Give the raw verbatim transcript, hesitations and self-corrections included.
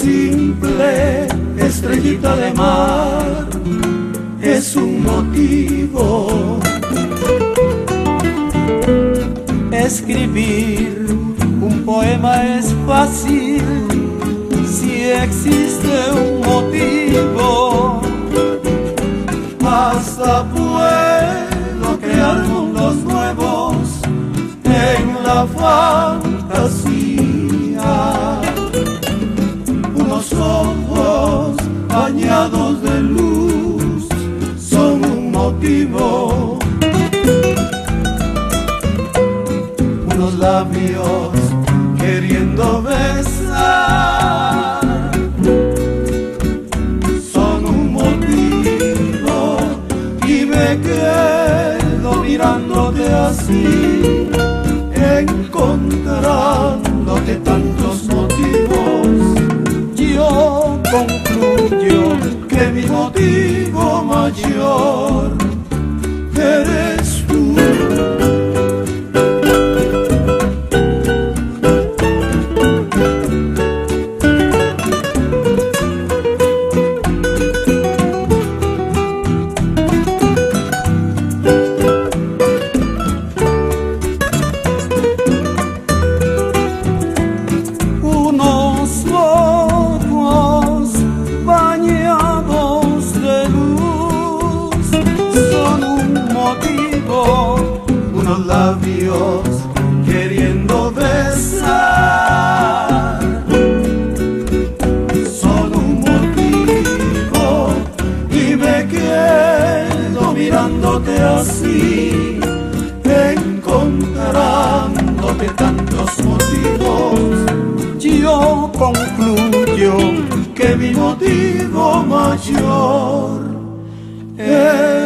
simple estrellita de mar es un motivo. Escribir un poema es fácil si existe un motivo. Hasta puedo crear mundos nuevos en la fantasía. Unos ojos bañados de luz son un motivo. Unos labios queriendo besar son un motivo. Y me quedo mirándote así, encontrándote tantos motivos. Yo concluyo Que mi motivo mayor eres tú. unos ojos bañados de luz son un motivo. Unos labios queriendo besar son un motivo. Y me quedo mirándote así, encontrándote tantos motivos. Yo concluyo Que mi motivo mayor es